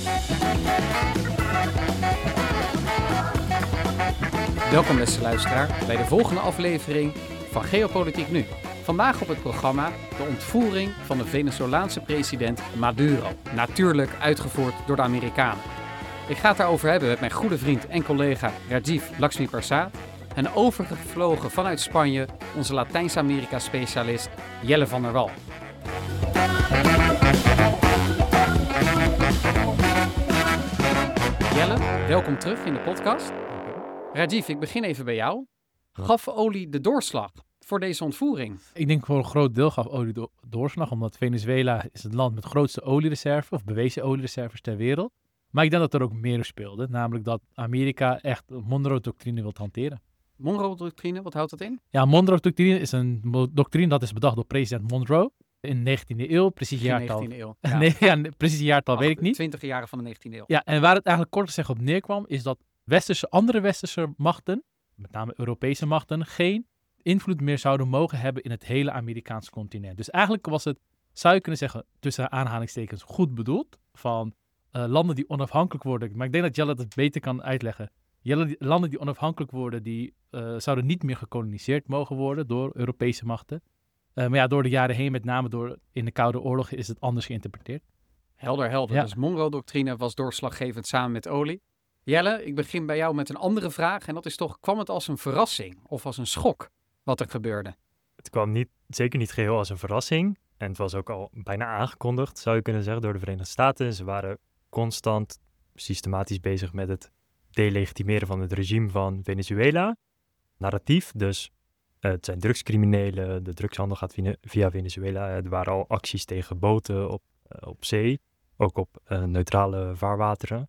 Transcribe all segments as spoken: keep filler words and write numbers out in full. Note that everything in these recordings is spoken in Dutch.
Welkom beste luisteraar bij de volgende aflevering van Geopolitiek Nu. Vandaag op het programma de ontvoering van de Venezolaanse president Maduro. Natuurlijk uitgevoerd door de Amerikanen. Ik ga het daarover hebben met mijn goede vriend en collega Rajiv Lakshmiprasad. En overgevlogen vanuit Spanje onze Latijns-Amerika specialist Jelle van der Wal. Jelle, welkom terug in de podcast. Rajiv, ik begin even bij jou. Gaf olie de doorslag voor deze ontvoering? Ik denk voor een groot deel gaf olie do- doorslag, omdat Venezuela is het land met de grootste oliereserve, of bewezen oliereserves ter wereld. Maar ik denk dat er ook meer speelde, namelijk dat Amerika echt de Monroe-doctrine wil hanteren. Monroe-doctrine, wat houdt dat in? Ja, Monroe-doctrine is een mo- doctrine dat is bedacht door president Monroe in de negentiende eeuw. Precies jaartal. negentiende eeuw. Ja. nee, ja, precies jaartal weet ik niet. twintig jaren van de negentiende eeuw. Ja, en waar het eigenlijk kort gezegd op neerkwam, is dat westerse, andere westerse machten, met name Europese machten, geen invloed meer zouden mogen hebben in het hele Amerikaanse continent. Dus eigenlijk was het, zou je kunnen zeggen, tussen aanhalingstekens goed bedoeld, van uh, landen die onafhankelijk worden. Maar ik denk dat Jelle het beter kan uitleggen. Jelle, die, landen die onafhankelijk worden, die uh, zouden niet meer gekoloniseerd mogen worden door Europese machten. Uh, maar ja, door de jaren heen, met name door in de Koude Oorlog, is het anders geïnterpreteerd. Helder, helder. Ja. Dus Monroe-doctrine was doorslaggevend samen met olie. Jelle, ik begin bij jou met een andere vraag. En dat is toch, kwam het als een verrassing of als een schok wat er gebeurde? Het kwam niet, zeker niet geheel als een verrassing. En het was ook al bijna aangekondigd, zou je kunnen zeggen, door de Verenigde Staten. Ze waren constant systematisch bezig met het delegitimeren van het regime van Venezuela. Narratief, dus uh, het zijn drugscriminelen, de drugshandel gaat via, via Venezuela. Er waren al acties tegen boten op, uh, op zee, ook op uh, neutrale vaarwateren.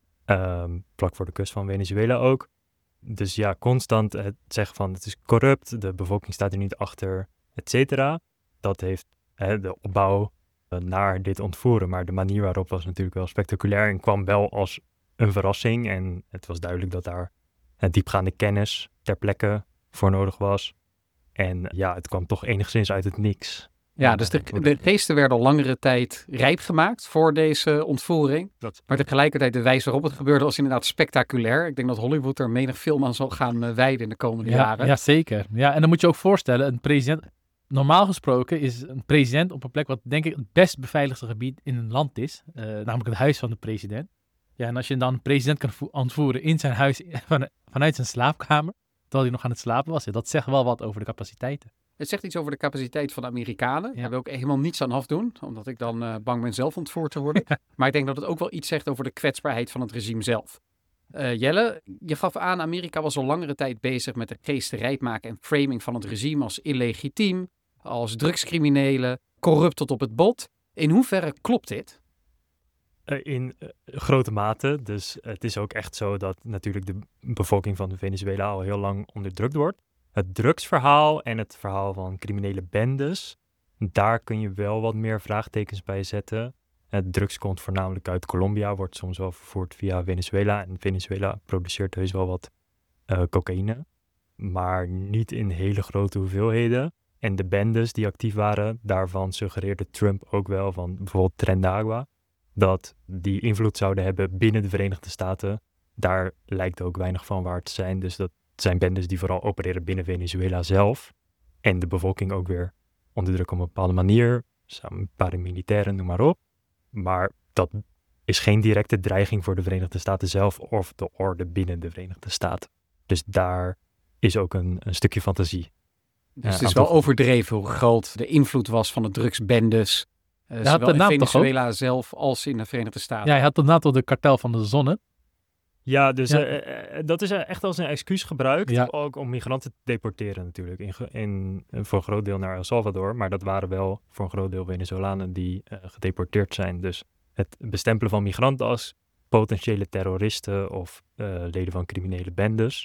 Um, vlak voor de kust van Venezuela ook. Dus ja, constant het zeggen van het is corrupt, de bevolking staat er niet achter, et cetera. Dat heeft hè, de opbouw uh, naar dit ontvoeren. Maar de manier waarop was natuurlijk wel spectaculair en kwam wel als een verrassing. En het was duidelijk dat daar uh, diepgaande kennis ter plekke voor nodig was. En ja, het kwam toch enigszins uit het niks. Ja, dus de, de geesten werden al langere tijd rijp gemaakt voor deze ontvoering. Dat... Maar tegelijkertijd de wijze waarop het gebeurde was inderdaad spectaculair. Ik denk dat Hollywood er menig film aan zal gaan uh, wijden in de komende ja, jaren. Ja, zeker. Ja, en dan moet je ook voorstellen, een president, normaal gesproken is een president op een plek wat denk ik het best beveiligde gebied in een land is. Uh, namelijk het huis van de president. Ja, en als je dan een president kan vo- ontvoeren in zijn huis van, vanuit zijn slaapkamer, terwijl hij nog aan het slapen was, ja, dat zegt wel wat over de capaciteiten. Het zegt iets over de capaciteit van de Amerikanen. Ja. Daar wil ik helemaal niets aan afdoen, omdat ik dan uh, bang ben zelf ontvoerd te worden. Maar ik denk dat het ook wel iets zegt over de kwetsbaarheid van het regime zelf. Uh, Jelle, je gaf aan, Amerika was al langere tijd bezig met de geesten rijp maken en framing van het regime als illegitiem, als drugscriminelen, corrupt tot op het bot. In hoeverre klopt dit? Uh, in uh, grote mate. Dus uh, het is ook echt zo dat natuurlijk de bevolking van Venezuela al heel lang onderdrukt wordt. Het drugsverhaal en het verhaal van criminele bendes, daar kun je wel wat meer vraagtekens bij zetten. Het drugs komt voornamelijk uit Colombia, wordt soms wel vervoerd via Venezuela. En Venezuela produceert heus wel wat uh, cocaïne, maar niet in hele grote hoeveelheden. En de bendes die actief waren, daarvan suggereerde Trump ook wel, van bijvoorbeeld Tren de Agua, dat die invloed zouden hebben binnen de Verenigde Staten. Daar lijkt ook weinig van waar te zijn, dus dat Het zijn bendes die vooral opereren binnen Venezuela zelf. En de bevolking ook weer onderdrukken op een bepaalde manier. Samen paramilitairen, noem maar op. Maar dat is geen directe dreiging voor de Verenigde Staten zelf of de orde binnen de Verenigde Staten. Dus daar is ook een, een stukje fantasie. Dus Ja, het is aantal- wel overdreven hoe groot de invloed was van de drugsbendes. Uh, had zowel de in naam toch Venezuela zelf als in de Verenigde Staten. Ja, hij had daarna tot de kartel van de zon, hè? Ja, dus Ja. eh, eh, dat is eh, echt als een excuus gebruikt, Ja. ook om migranten te deporteren natuurlijk, in, ge- in, eh, voor een groot deel naar El Salvador, maar dat waren wel voor een groot deel Venezolanen die uh, gedeporteerd zijn. Dus het bestempelen van migranten als potentiële terroristen of uh, leden van criminele bendes.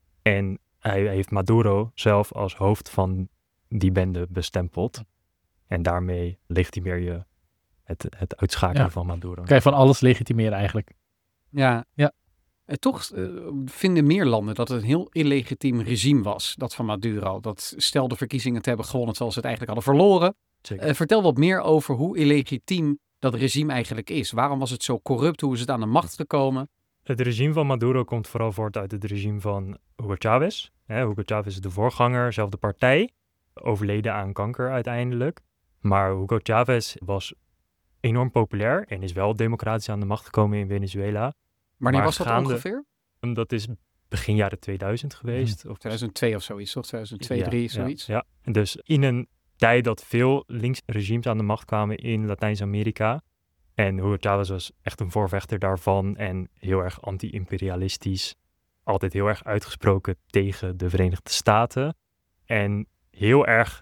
En hij, hij heeft Maduro zelf als hoofd van die bende bestempeld. En daarmee legitimeer je het, het uitschakelen Ja. van Maduro. Kan je van alles legitimeren eigenlijk. Ja. Ja. En toch uh, vinden meer landen dat het een heel illegitiem regime was, dat van Maduro. Dat stelde verkiezingen te hebben gewonnen zoals ze het eigenlijk hadden verloren. Zeker. Uh, vertel wat meer over hoe illegitiem dat regime eigenlijk is? Waarom was het zo corrupt? Hoe is het aan de macht gekomen? Het regime van Maduro komt vooral voort uit het regime van Hugo Chavez. Hè, Hugo Chavez is de voorganger, zelfde partij, overleden aan kanker uiteindelijk. Maar Hugo Chavez was enorm populair en is wel democratisch aan de macht gekomen in Venezuela. Wanneer Maar was dat gaande- ongeveer? Dat is begin jaren tweeduizend geweest. Of tweeduizend twee of zoiets, toch? tweeduizend twee, Ja, tweeduizend drie, ja, zoiets. Ja, En dus in een tijd dat veel linksregimes aan de macht kwamen in Latijns-Amerika. En Hugo Chavez was echt een voorvechter daarvan en heel erg anti-imperialistisch. Altijd heel erg uitgesproken tegen de Verenigde Staten. En heel erg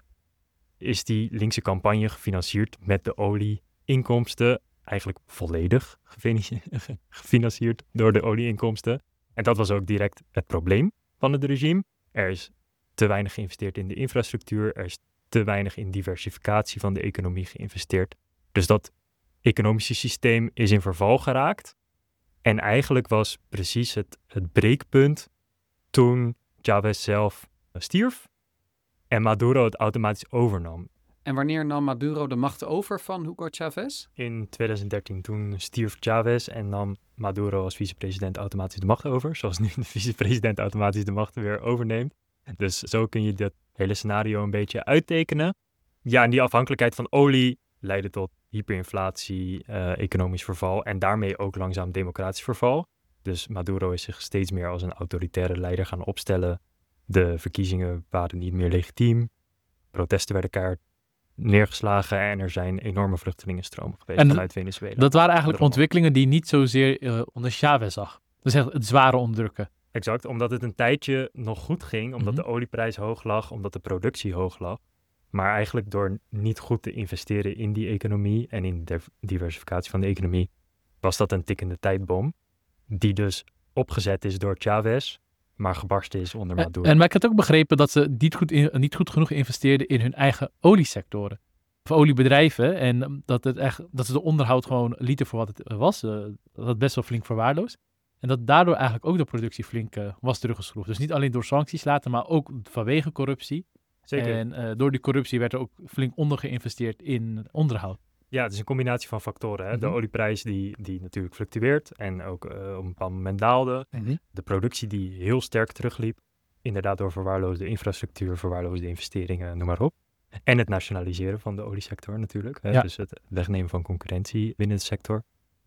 is die linkse campagne gefinancierd met de olieinkomsten. Eigenlijk volledig gefinancierd, gefinancierd door de olieinkomsten. En dat was ook direct het probleem van het regime. Er is te weinig geïnvesteerd in de infrastructuur. Er is te weinig in diversificatie van de economie geïnvesteerd. Dus dat economische systeem is in verval geraakt. En eigenlijk was precies het, het breekpunt toen Chavez zelf stierf en Maduro het automatisch overnam. En wanneer nam Maduro de macht over van Hugo Chavez? In tweeduizend dertien toen stierf Chavez en nam Maduro als vicepresident automatisch de macht over. Zoals nu de vicepresident automatisch de macht weer overneemt. Dus zo kun je dat hele scenario een beetje uittekenen. Ja, en die afhankelijkheid van olie leidde tot hyperinflatie, uh, economisch verval en daarmee ook langzaam democratisch verval. Dus Maduro is zich steeds meer als een autoritaire leider gaan opstellen. De verkiezingen waren niet meer legitiem. Protesten werden keihard neergeslagen en er zijn enorme vluchtelingenstromen geweest En vanuit Venezuela. Dat waren eigenlijk Daarom. ontwikkelingen die je niet zozeer uh, onder Chavez zag. Dus echt het zware onderdrukken. Exact, omdat het een tijdje nog goed ging, omdat Mhm. de olieprijs hoog lag, omdat de productie hoog lag. Maar eigenlijk door niet goed te investeren in die economie en in de diversificatie van de economie, was dat een tikkende tijdbom. Die dus opgezet is door Chavez, maar gebarsten is onder En, Maduro. en maar ik had ook begrepen dat ze niet goed, in, niet goed genoeg investeerden in hun eigen oliesectoren. Of oliebedrijven. En um, dat, het echt, dat ze de onderhoud gewoon lieten voor wat het was. Uh, dat had best wel flink verwaarloosd. En dat daardoor eigenlijk ook de productie flink uh, was teruggeschroefd. Dus niet alleen door sancties laten, maar ook vanwege corruptie. Zeker. En uh, door die corruptie werd er ook flink onder geïnvesteerd in onderhoud. Ja, het is een combinatie van factoren. Hè? De Mhm. olieprijs die, die natuurlijk fluctueert en ook uh, op een bepaald moment daalde. De productie die heel sterk terugliep. Inderdaad door verwaarloosde infrastructuur, verwaarloosde investeringen, noem maar op. En het nationaliseren van de oliesector natuurlijk. Hè? Ja. Dus het wegnemen van concurrentie binnen de sector.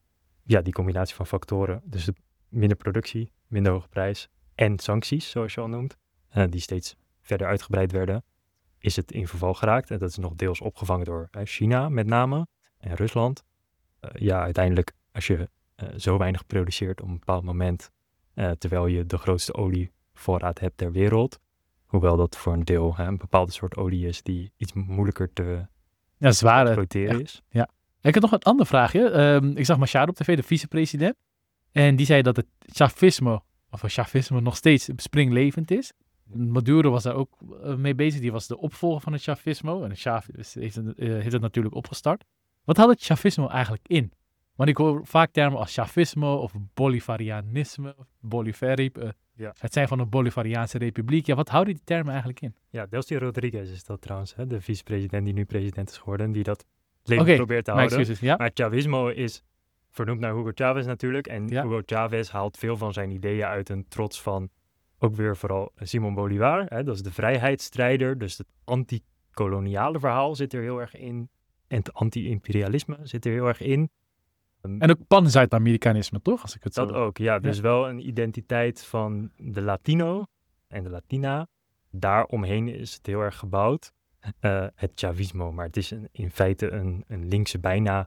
Ja, die combinatie van factoren. Dus de minder productie, minder hoge prijs en sancties, zoals je al noemt. Uh, die steeds verder uitgebreid werden. Is het in verval geraakt. En dat is nog deels opgevangen door uh, China met name en Rusland. Uh, ja, uiteindelijk als je uh, zo weinig produceert op een bepaald moment, uh, terwijl je de grootste olievoorraad hebt ter wereld, hoewel dat voor een deel hè, een bepaalde soort olie is die iets moeilijker te Ja, zware. exploiteren ja. is. Ik heb nog een ander vraagje. Um, ik zag Machado op tv, de vicepresident. En die zei dat het Chavismo, of Chavismo nog steeds springlevend is. Maduro was daar ook uh, mee bezig. Die was de opvolger van het Chavismo. En het Chavez heeft het, uh, heeft het natuurlijk opgestart. Wat had het Chavismo eigenlijk in? Want ik hoor vaak termen als Chavismo of Bolivarianisme. Of Bolivari, uh, Ja. Het zijn van een Bolivariaanse republiek. Ja, wat houden die termen eigenlijk in? Ja, Delcy Rodriguez is dat trouwens, hè, de vicepresident die nu president is geworden, die dat leven Oké, probeert te Mijn houden. excuses, ja. Maar Chavismo is vernoemd naar Hugo Chavez natuurlijk. En Ja. Hugo Chavez haalt veel van zijn ideeën uit een trots van ook weer vooral Simón Bolívar. Hè, dat is de vrijheidsstrijder. Dus het anti-koloniale verhaal zit er heel erg in. En het anti-imperialisme zit er heel erg in. Um, En ook pan-Zuid-Amerikanisme, toch? Als ik het dat zo... ook, ja. Dus wel een identiteit van de Latino en de Latina. Daaromheen is het heel erg gebouwd. Uh, het Chavismo, maar het is een, in feite een, een linkse, bijna,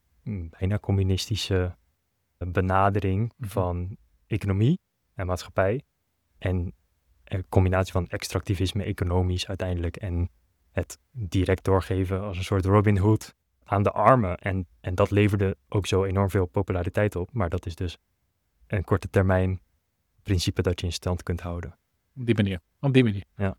bijna communistische benadering Mhm. van economie en maatschappij. En een combinatie van extractivisme, economisch uiteindelijk, en het direct doorgeven als een soort Robin Hood aan de armen. En, en dat leverde ook zo enorm veel populariteit op. Maar dat is dus een korte termijn principe dat je in stand kunt houden. Op die manier. Op die manier. Oké,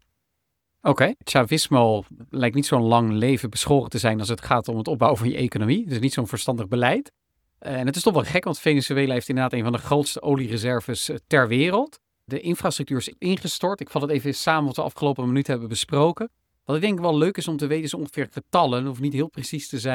okay. Chavismo lijkt niet zo'n lang leven beschoren te zijn als het gaat om het opbouwen van je economie. Dus niet zo'n verstandig beleid. Uh, en het is toch wel gek, want Venezuela heeft inderdaad een van de grootste oliereserves uh, ter wereld. De infrastructuur is ingestort. Ik val het even samen wat we de afgelopen minuten hebben besproken. Wat ik denk wel leuk is om te weten is ongeveer getallen. Het hoeft niet heel precies te zijn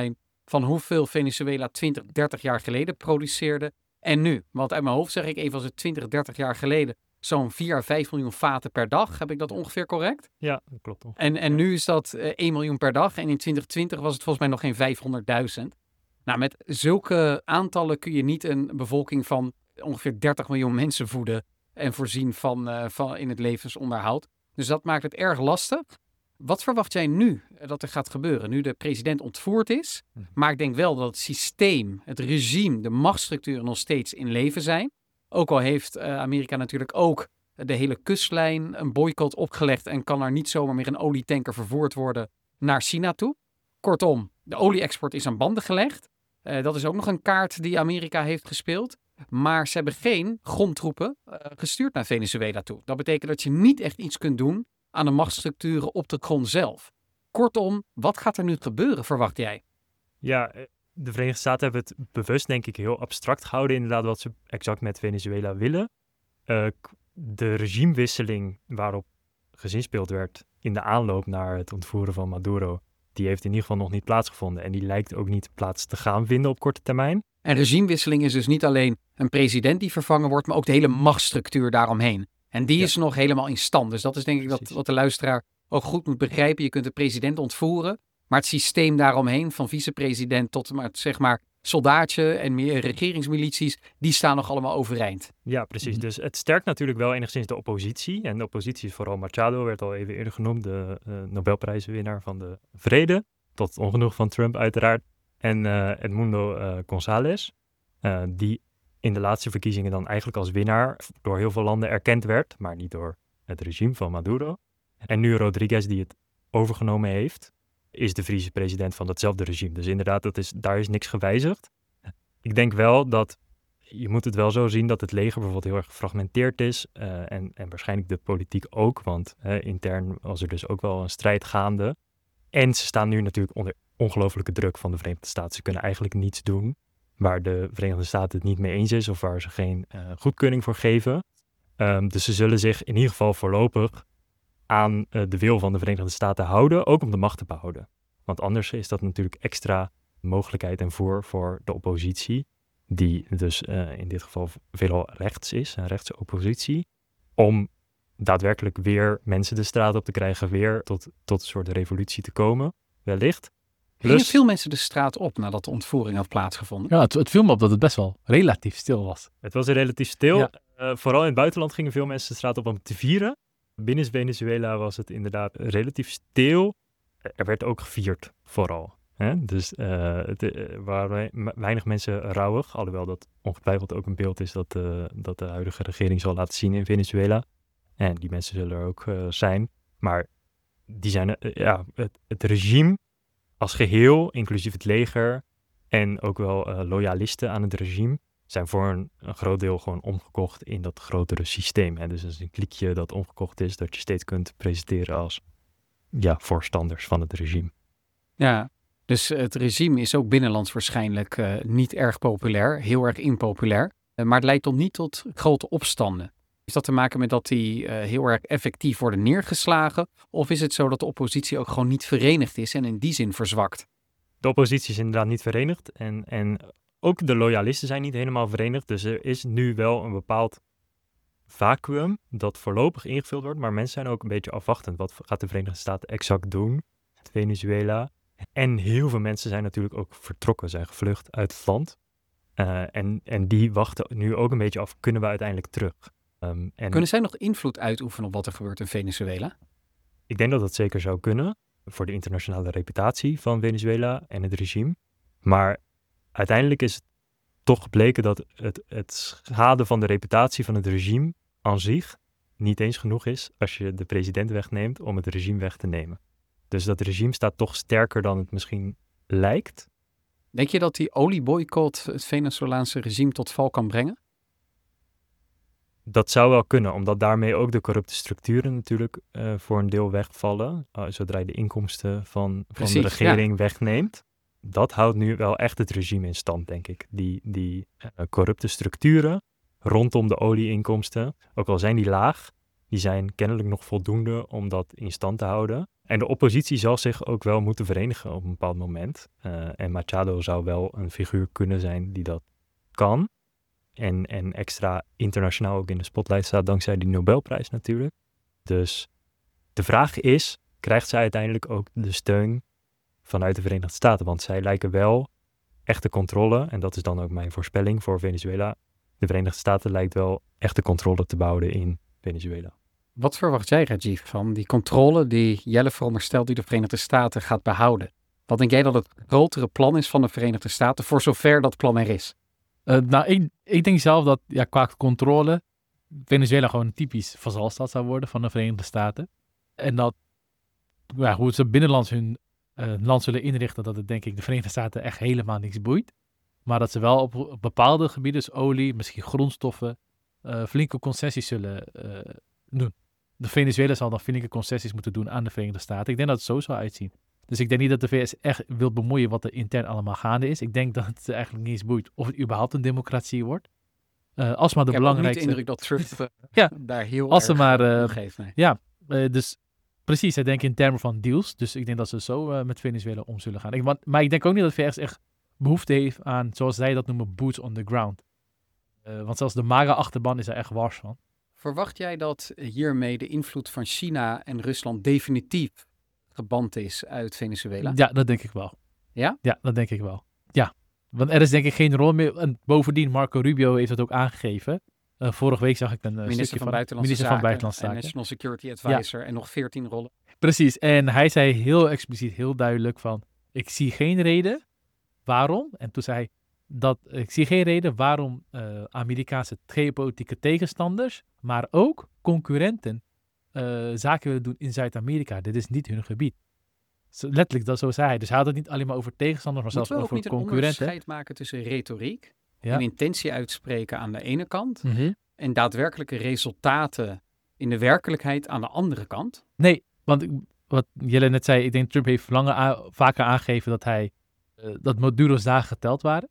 van hoeveel Venezuela twintig, dertig jaar geleden produceerde en nu. Want uit mijn hoofd zeg ik even, als het twintig, dertig jaar geleden zo'n vier à vijf miljoen vaten per dag. Heb ik dat ongeveer correct? Ja, dat klopt toch. En, en nu is dat uh, één miljoen per dag. En in twintig twintig was het volgens mij nog geen vijfhonderdduizend. Nou, met zulke aantallen kun je niet een bevolking van ongeveer dertig miljoen mensen voeden en voorzien van, uh, van in het levensonderhoud. Dus dat maakt het erg lastig. Wat verwacht jij nu dat er gaat gebeuren? Nu de president ontvoerd is. Maar ik denk wel dat het systeem, het regime, de machtsstructuren nog steeds in leven zijn. Ook al heeft uh, Amerika natuurlijk ook de hele kustlijn een boycott opgelegd en kan er niet zomaar meer een olietanker vervoerd worden naar China toe. Kortom, de olie-export is aan banden gelegd. Uh, dat is ook nog een kaart die Amerika heeft gespeeld. Maar ze hebben geen grondtroepen uh, gestuurd naar Venezuela toe. Dat betekent dat je niet echt iets kunt doen aan de machtsstructuren op de grond zelf. Kortom, wat gaat er nu gebeuren, verwacht jij? Ja, de Verenigde Staten hebben het bewust, denk ik, heel abstract gehouden. Inderdaad, wat ze exact met Venezuela willen. Uh, de regimewisseling waarop gezinspeeld werd in de aanloop naar het ontvoeren van Maduro, die heeft in ieder geval nog niet plaatsgevonden. En die lijkt ook niet plaats te gaan vinden op korte termijn. En regimewisseling is dus niet alleen een president die vervangen wordt, maar ook de hele machtsstructuur daaromheen. En die ja. is nog helemaal in stand. Dus dat is denk ik dat, wat de luisteraar ook goed moet begrijpen. Je kunt de president ontvoeren, maar het systeem daaromheen, van vicepresident tot maar, zeg maar soldaatje en meer regeringsmilities, die staan nog allemaal overeind. Ja, precies. Mm-hmm. Dus het sterkt natuurlijk wel enigszins de oppositie. En de oppositie is vooral Machado, werd al even eerder genoemd, de uh, Nobelprijswinnaar van de Vrede. Tot ongenoeg van Trump uiteraard. En uh, Edmundo uh, González, uh, die in de laatste verkiezingen dan eigenlijk als winnaar door heel veel landen erkend werd, maar niet door het regime van Maduro. En nu Rodriguez, die het overgenomen heeft, is de vicepresident van datzelfde regime. Dus inderdaad, dat is, daar is niks gewijzigd. Ik denk wel dat, je moet het wel zo zien dat het leger bijvoorbeeld heel erg gefragmenteerd is. Uh, en, en waarschijnlijk de politiek ook, want uh, intern was er dus ook wel een strijd gaande. En ze staan nu natuurlijk onder ongelofelijke druk van de Verenigde Staten. Ze kunnen eigenlijk niets doen waar de Verenigde Staten het niet mee eens is of waar ze geen uh, goedkeuring voor geven. Um, dus ze zullen zich in ieder geval voorlopig aan uh, de wil van de Verenigde Staten houden, ook om de macht te behouden. Want anders is dat natuurlijk extra mogelijkheid en voer voor de oppositie, die dus uh, in dit geval veelal rechts is, een rechtse oppositie, om daadwerkelijk weer mensen de straat op te krijgen, weer tot, tot een soort revolutie te komen, wellicht. Gingen veel mensen de straat op nadat de ontvoering had plaatsgevonden? Ja, het, het viel me op dat het best wel relatief stil was. Het was relatief stil. Ja. Uh, vooral in het buitenland gingen veel mensen de straat op om te vieren. Binnen Venezuela was het inderdaad relatief stil. Er werd ook gevierd, vooral. Hè? Dus uh, het uh, waren weinig mensen rouwig. Alhoewel dat ongetwijfeld ook een beeld is dat, uh, dat de huidige regering zal laten zien in Venezuela. En die mensen zullen er ook uh, zijn. Maar die zijn, uh, ja, het, het regime als geheel, inclusief het leger en ook wel uh, loyalisten aan het regime, zijn voor een, een groot deel gewoon omgekocht in dat grotere systeem. Hè? Dus dat is een kliekje dat omgekocht is, dat je steeds kunt presenteren als ja, voorstanders van het regime. Ja, dus het regime is ook binnenlands waarschijnlijk uh, niet erg populair, heel erg impopulair. Uh, maar het leidt tot niet tot grote opstanden. Is dat te maken met dat die uh, heel erg effectief worden neergeslagen? Of is het zo dat de oppositie ook gewoon niet verenigd is en in die zin verzwakt? De oppositie is inderdaad niet verenigd en, en ook de loyalisten zijn niet helemaal verenigd. Dus er is nu wel een bepaald vacuüm dat voorlopig ingevuld wordt. Maar mensen zijn ook een beetje afwachtend. Wat gaat de Verenigde Staten exact doen met Venezuela? En heel veel mensen zijn natuurlijk ook vertrokken, zijn gevlucht uit het land. Uh, en, en die wachten nu ook een beetje af, kunnen we uiteindelijk terug? Um, en kunnen zij nog invloed uitoefenen op wat er gebeurt in Venezuela? Ik denk dat dat zeker zou kunnen, voor de internationale reputatie van Venezuela en het regime. Maar uiteindelijk is het toch gebleken dat het, het schade van de reputatie van het regime aan zich niet eens genoeg is als je de president wegneemt om het regime weg te nemen. Dus dat regime staat toch sterker dan het misschien lijkt. Denk je dat die olieboycott het Venezolaanse regime tot val kan brengen? Dat zou wel kunnen, omdat daarmee ook de corrupte structuren natuurlijk uh, voor een deel wegvallen. Uh, zodra je de inkomsten van, Precies, van de regering ja. wegneemt. Dat houdt nu wel echt het regime in stand, denk ik. Die, die uh, corrupte structuren rondom de olieinkomsten, ook al zijn die laag, die zijn kennelijk nog voldoende om dat in stand te houden. En de oppositie zal zich ook wel moeten verenigen op een bepaald moment. Uh, en Machado zou wel een figuur kunnen zijn die dat kan. En, en extra internationaal ook in de spotlight staat dankzij die Nobelprijs natuurlijk. Dus de vraag is, krijgt zij uiteindelijk ook de steun vanuit de Verenigde Staten? Want zij lijken wel echte controle, en dat is dan ook mijn voorspelling voor Venezuela. De Verenigde Staten lijkt wel echte controle te behouden in Venezuela. Wat verwacht jij, Rajiv, van die controle die Jelle veronderstelt die de Verenigde Staten gaat behouden? Wat denk jij dat het grotere plan is van de Verenigde Staten, voor zover dat plan er is? Uh, nou, ik, ik denk zelf dat ja, qua controle Venezuela gewoon een typisch vazalstaat zou worden van de Verenigde Staten. En dat ja, hoe ze binnenlands hun uh, land zullen inrichten, dat het denk ik de Verenigde Staten echt helemaal niks boeit. Maar dat ze wel op, op bepaalde gebieden, dus olie, misschien grondstoffen, uh, flinke concessies zullen uh, doen. De Venezuela zal dan flinke concessies moeten doen aan de Verenigde Staten. Ik denk dat het zo zal uitzien. Dus ik denk niet dat de V S echt wil bemoeien wat er intern allemaal gaande is. Ik denk dat het eigenlijk niet eens boeit of het überhaupt een democratie wordt. Uh, als maar de ik belangrijkste... Ik heb niet de indruk dat Trump uh, ja, daar heel als erg maar, uh, geeft. Nee. Ja, uh, dus precies. Hij denkt in termen van deals. Dus ik denk dat ze zo uh, met Venezuela om zullen gaan. Ik, maar, maar ik denk ook niet dat de V S echt behoefte heeft aan, zoals zij dat noemen, boots on the ground. Uh, want zelfs de MAGA-achterban is er echt wars van. Verwacht jij dat hiermee de invloed van China en Rusland definitief geband is uit Venezuela? Ja, dat denk ik wel. Ja? Ja, dat denk ik wel. Ja, want er is denk ik geen rol meer. En bovendien, Marco Rubio heeft dat ook aangegeven. Uh, vorige week zag ik een uh, minister stukje van van Buitenlandse minister Zaken van Buitenlandse en Zaken. National Security Advisor ja. En nog veertien rollen. Precies, en hij zei heel expliciet, heel duidelijk van, ik zie geen reden waarom. En toen zei hij, dat ik zie geen reden waarom uh, Amerikaanse geopolitieke tegenstanders, maar ook concurrenten, uh, zaken willen doen in Zuid-Amerika. Dit is niet hun gebied. Zo, letterlijk, dat zo zei hij. Dus hij had het niet alleen maar over tegenstanders, maar Moeten zelfs over concurrenten. Moeten we ook niet een onderscheid maken tussen retoriek ja. en intentie uitspreken aan de ene kant mm-hmm. en daadwerkelijke resultaten in de werkelijkheid aan de andere kant? Nee, want wat Jelle net zei, ik denk Trump heeft langer a- vaker aangegeven dat hij uh, dat Maduro's dagen geteld waren.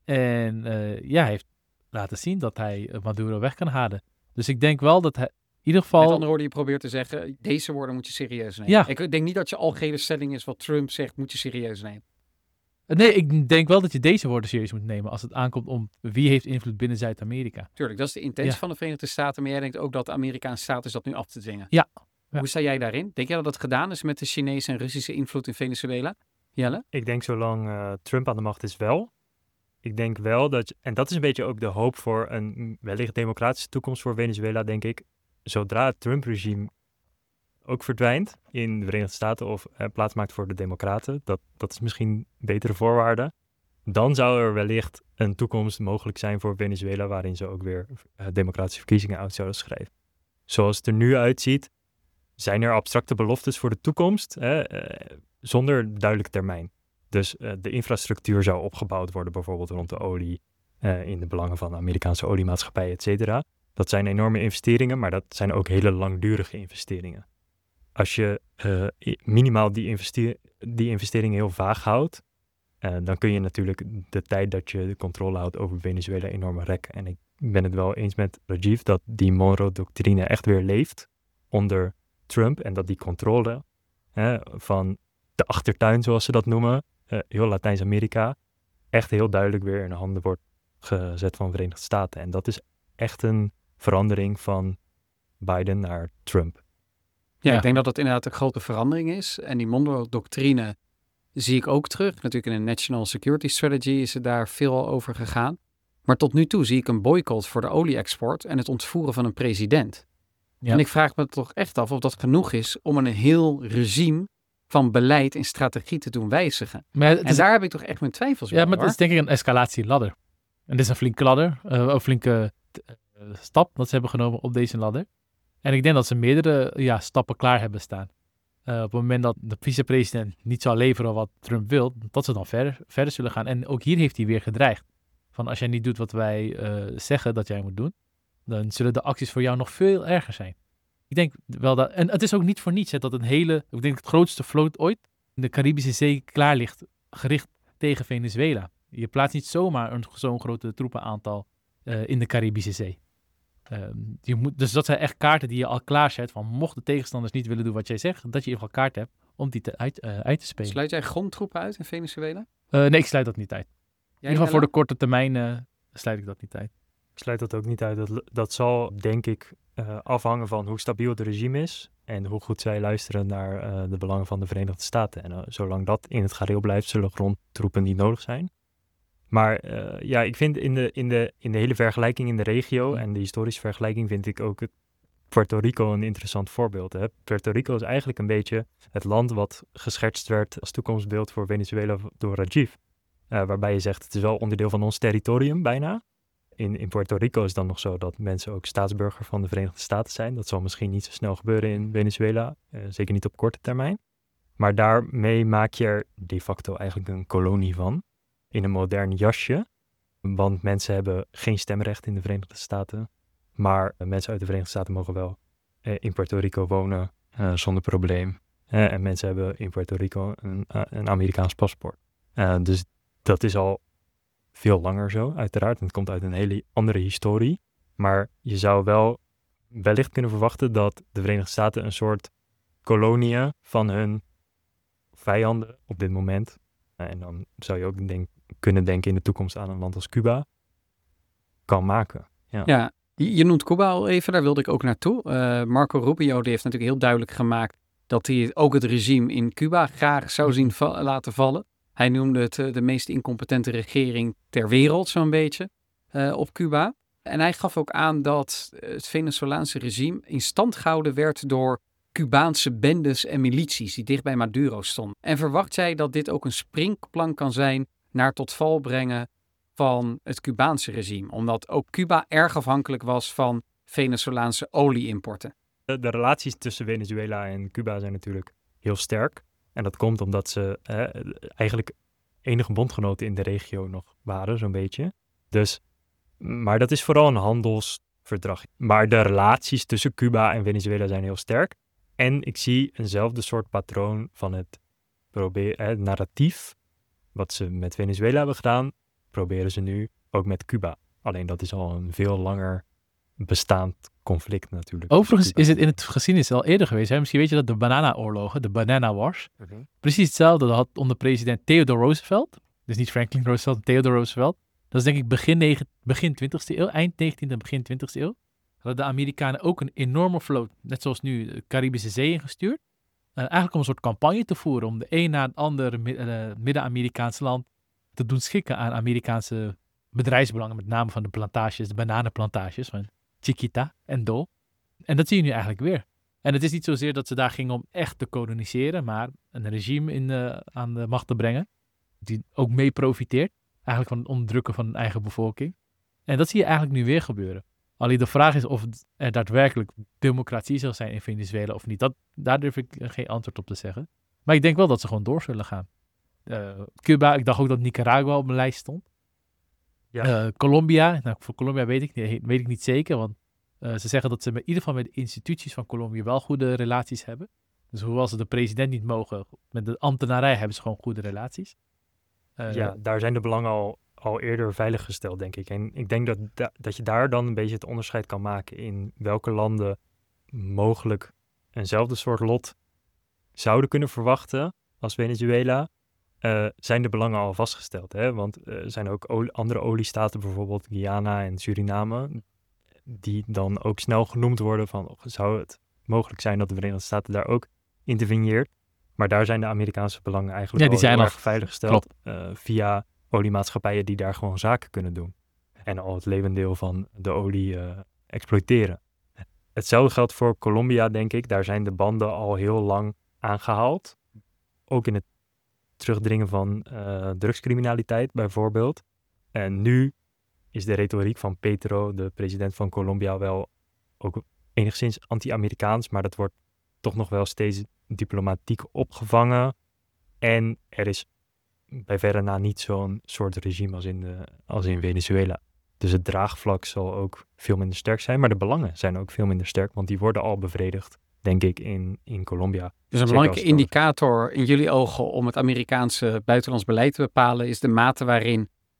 En uh, ja, hij heeft laten zien dat hij Maduro weg kan halen. Dus ik denk wel dat hij in ieder geval... Met andere woorden, je probeert te zeggen, deze woorden moet je serieus nemen. Ja. Ik denk niet dat je algehele stelling is wat Trump zegt, moet je serieus nemen. Nee, ik denk wel dat je deze woorden serieus moet nemen als het aankomt om wie heeft invloed binnen Zuid-Amerika. Tuurlijk, dat is de intentie ja. van de Verenigde Staten, maar jij denkt ook dat de Amerikaanse staat is dat nu af te dwingen. Ja. ja. Hoe sta jij daarin? Denk jij dat het gedaan is met de Chinese en Russische invloed in Venezuela? Jelle? Ik denk zolang uh, Trump aan de macht is wel. Ik denk wel dat, en dat is een beetje ook de hoop voor een wellicht democratische toekomst voor Venezuela, denk ik. Zodra het Trump-regime ook verdwijnt in de Verenigde Staten of uh, plaatsmaakt voor de democraten, dat, dat is misschien betere voorwaarden, dan zou er wellicht een toekomst mogelijk zijn voor Venezuela waarin ze ook weer uh, democratische verkiezingen uit zouden schrijven. Zoals het er nu uitziet, zijn er abstracte beloftes voor de toekomst uh, uh, zonder duidelijke termijn. Dus uh, de infrastructuur zou opgebouwd worden, bijvoorbeeld rond de olie, uh, in de belangen van de Amerikaanse oliemaatschappijen, et cetera. Dat zijn enorme investeringen, maar dat zijn ook hele langdurige investeringen. Als je uh, minimaal die, investeer- die investeringen heel vaag houdt, uh, dan kun je natuurlijk de tijd dat je de controle houdt over Venezuela enorm rekken. En ik ben het wel eens met Rajiv dat die Monroe-doctrine echt weer leeft onder Trump en dat die controle uh, van de achtertuin, zoals ze dat noemen, uh, heel Latijns-Amerika, echt heel duidelijk weer in de handen wordt gezet van de Verenigde Staten. En dat is echt een verandering van Biden naar Trump. Ja, ja, ik denk dat dat inderdaad een grote verandering is. En die Monroe-doctrine zie ik ook terug. Natuurlijk in de National Security Strategy is er daar veel over gegaan. Maar tot nu toe zie ik een boycott voor de olie-export en het ontvoeren van een president. Ja. En ik vraag me toch echt af of dat genoeg is om een heel regime van beleid en strategie te doen wijzigen. Maar en is, daar heb ik toch echt mijn twijfels bij. Ja, maar het is denk ik een escalatieladder. En dit is een flinke ladder, uh, een flinke uh, stap dat ze hebben genomen op deze ladder. En ik denk dat ze meerdere ja, stappen klaar hebben staan. Uh, op het moment dat de vicepresident niet zal leveren wat Trump wil, dat ze dan verder, verder zullen gaan. En ook hier heeft hij weer gedreigd. Van als jij niet doet wat wij uh, zeggen dat jij moet doen, dan zullen de acties voor jou nog veel erger zijn. Ik denk wel dat, en het is ook niet voor niets hè, dat een hele, ik denk het grootste vloot ooit in de Caribische Zee klaar ligt, gericht tegen Venezuela. Je plaatst niet zomaar een, zo'n grote troepenaantal uh, in de Caribische Zee. Um, je moet, dus dat zijn echt kaarten die je al klaarzet. Van mocht de tegenstanders niet willen doen wat jij zegt, dat je in ieder geval kaart hebt om die te, uit, uh, uit te spelen. Sluit jij grondtroepen uit in Venezuela? Uh, nee, ik sluit dat niet uit. Jij, in ieder geval voor de korte termijn uh, sluit ik dat niet uit. Ik sluit dat ook niet uit. Dat, dat zal denk ik uh, afhangen van hoe stabiel het regime is en hoe goed zij luisteren naar uh, de belangen van de Verenigde Staten. En uh, zolang dat in het gareel blijft, zullen grondtroepen niet nodig zijn. Maar uh, ja, ik vind in de, in, de, in de hele vergelijking in de regio en de historische vergelijking vind ik ook het Puerto Rico een interessant voorbeeld. Hè? Puerto Rico is eigenlijk een beetje het land wat geschetst werd als toekomstbeeld voor Venezuela door Rajiv. Uh, waarbij je zegt, het is wel onderdeel van ons territorium bijna. In, in Puerto Rico is het dan nog zo dat mensen ook staatsburger van de Verenigde Staten zijn. Dat zal misschien niet zo snel gebeuren in Venezuela, uh, zeker niet op korte termijn. Maar daarmee maak je er de facto eigenlijk een kolonie van. In een modern jasje, want mensen hebben geen stemrecht in de Verenigde Staten. Maar uh, mensen uit de Verenigde Staten mogen wel uh, in Puerto Rico wonen uh, zonder probleem. Uh, en mensen hebben in Puerto Rico een, uh, een Amerikaans paspoort. Uh, dus dat is al veel langer zo, uiteraard. En het komt uit een hele andere historie. Maar je zou wel wellicht kunnen verwachten dat de Verenigde Staten een soort koloniën van hun vijanden op dit moment. Uh, en dan zou je ook denk, kunnen denken in de toekomst aan een land als Cuba kan maken. Ja, ja je, je noemt Cuba al even, daar wilde ik ook naartoe. Uh, Marco Rubio die heeft natuurlijk heel duidelijk gemaakt dat hij ook het regime in Cuba graag zou zien va- laten vallen. Hij noemde het uh, de meest incompetente regering ter wereld, zo'n beetje, uh, op Cuba. En hij gaf ook aan dat het Venezolaanse regime in stand gehouden werd door Cubaanse bendes en milities die dicht bij Maduro stonden. En verwacht zij dat dit ook een springplank kan zijn naar het tot val brengen van het Cubaanse regime? Omdat ook Cuba erg afhankelijk was van Venezolaanse olie-importen. De, de relaties tussen Venezuela en Cuba zijn natuurlijk heel sterk. En dat komt omdat ze eh, eigenlijk enige bondgenoten in de regio nog waren, zo'n beetje. Dus, maar dat is vooral een handelsverdrag. Maar de relaties tussen Cuba en Venezuela zijn heel sterk. En ik zie eenzelfde soort patroon van het, probeer, eh, het narratief. Wat ze met Venezuela hebben gedaan, proberen ze nu ook met Cuba. Alleen dat is al een veel langer bestaand conflict natuurlijk. Overigens is het in het geschiedenis al eerder geweest. Hè? Misschien weet je dat de banana-oorlogen, de Banana Wars, Okay. precies hetzelfde dat had onder president Theodore Roosevelt. Dus niet Franklin Roosevelt, Theodore Roosevelt. Dat is denk ik begin, negen, begin twintigste eeuw, eind negentiende, begin twintigste eeuw. Hadden de Amerikanen ook een enorme vloot, net zoals nu de Caribische Zee ingestuurd. Uh, eigenlijk om een soort campagne te voeren om de een na het andere uh, Midden-Amerikaanse land te doen schikken aan Amerikaanse bedrijfsbelangen, met name van de plantages, de bananenplantages van Chiquita en Dole. En dat zie je nu eigenlijk weer. En het is niet zozeer dat ze daar gingen om echt te koloniseren, maar een regime in, uh, aan de macht te brengen, die ook mee profiteert, eigenlijk van het onderdrukken van hun eigen bevolking. En dat zie je eigenlijk nu weer gebeuren. Alleen de vraag is of er daadwerkelijk democratie zal zijn in Venezuela of niet. Dat, daar durf ik geen antwoord op te zeggen. Maar ik denk wel dat ze gewoon door zullen gaan. Uh, Cuba, ik dacht ook dat Nicaragua op mijn lijst stond. Ja. Uh, Colombia, nou, voor Colombia weet ik, weet ik niet zeker, want uh, ze zeggen dat ze met, in ieder geval met de instituties van Colombia wel goede relaties hebben. Dus hoewel ze de president niet mogen, met de ambtenarij hebben ze gewoon goede relaties. Uh, ja, daar zijn de belangen al, al eerder veiliggesteld, denk ik. En ik denk dat, da- dat je daar dan een beetje het onderscheid kan maken in welke landen mogelijk eenzelfde soort lot zouden kunnen verwachten als Venezuela. Uh, zijn de belangen al vastgesteld. Hè? Want er uh, zijn ook olie, andere oliestaten, bijvoorbeeld Guyana en Suriname, die dan ook snel genoemd worden van, oh, zou het mogelijk zijn dat de Verenigde Staten daar ook interveneert? Maar daar zijn de Amerikaanse belangen eigenlijk ja, die al zijn heel al erg veiliggesteld uh, via oliemaatschappijen die daar gewoon zaken kunnen doen. En al het levendeel van de olie uh, exploiteren. Hetzelfde geldt voor Colombia, denk ik. Daar zijn de banden al heel lang aangehaald. Ook in het terugdringen van uh, drugscriminaliteit bijvoorbeeld. En nu is de retoriek van Petro, de president van Colombia, wel ook enigszins anti-Amerikaans, maar dat wordt toch nog wel steeds diplomatiek opgevangen. En er is bij verre na niet zo'n soort regime als in, de, als in Venezuela. Dus het draagvlak zal ook veel minder sterk zijn, maar de belangen zijn ook veel minder sterk, want die worden al bevredigd, denk ik, in, in Colombia. Dus een belangrijke indicator in jullie ogen om het Amerikaanse buitenlands beleid te bepalen is de mate waarin